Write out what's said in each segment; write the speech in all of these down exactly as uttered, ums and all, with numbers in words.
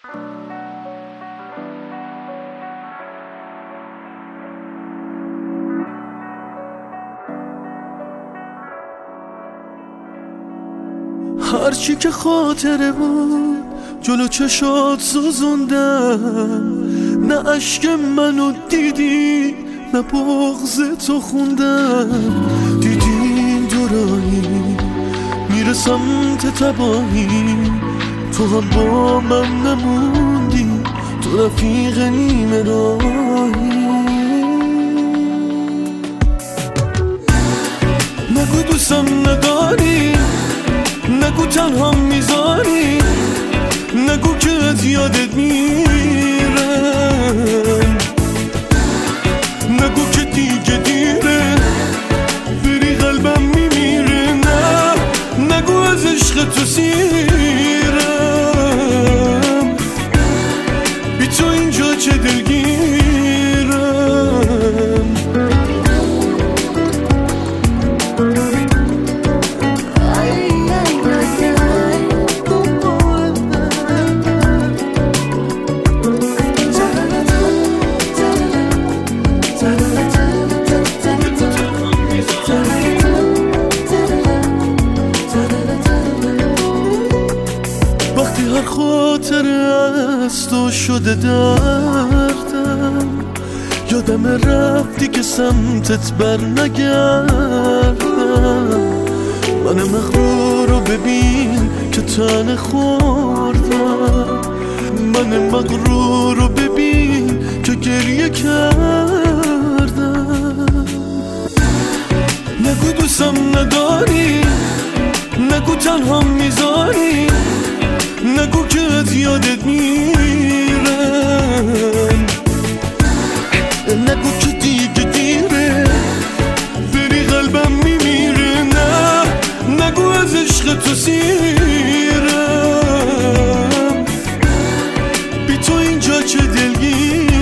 هرچی که خاطره بود جلو چشات سوزوندم، نه عشق منو دیدی نه بغض تو خوندم. دیدی این دورانی میره سمت تباهی، تو هم با من نموندی، تو رفیق نیمه راهی. نگو دوستم نداری، نگو تنها میذاری، نگو که از یادت میرم، نگو که دیگه دیره بری قلبم میمیره، نه نگو از عشق تو سیرم، بی تو اینجا چه دلگیرم. هر خاطره از تو شده دردم، یادم رفتی که سمتت بر نگردم. من مغرور رو ببین که تن خوردم، من مغرور رو ببین که گریه کردم. نگو دوستم نداری، نگو تنها میذاری، نگو که از یادت میرم، نگو که دیگه دیره بری قلبم میمیره، نه نگو از عشق تو سیرم، بی تو اینجا چه دلگیرم.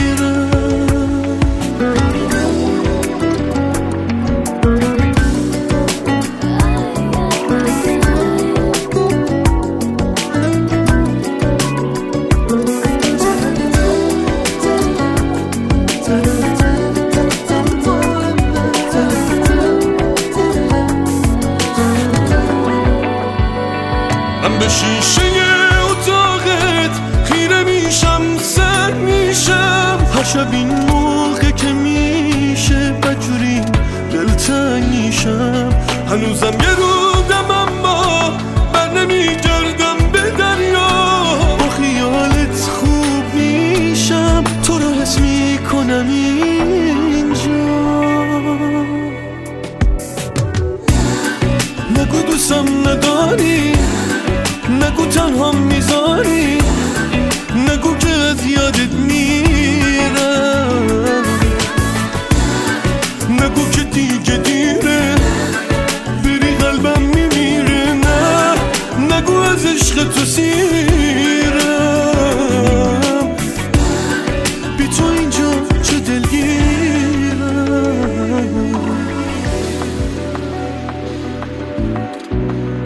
من به شیشه اتاقت خیره میشم، سر میشم هر شب این موقع که میشه بجوری دلتنگ میشم. هنوزم یه رودم اما بر نمیگردم به دریا، با خیالت خوب میشم، تو رو حس میکنم اینجا. نگو دوستم نداری، نگو تنها میذاری، نگو که از یادت میرم، نگو که دیگه دیره بری قلبم میمیره، نه نگو از عشق تو سیرم، بی تو اینجا چه دلگیرم.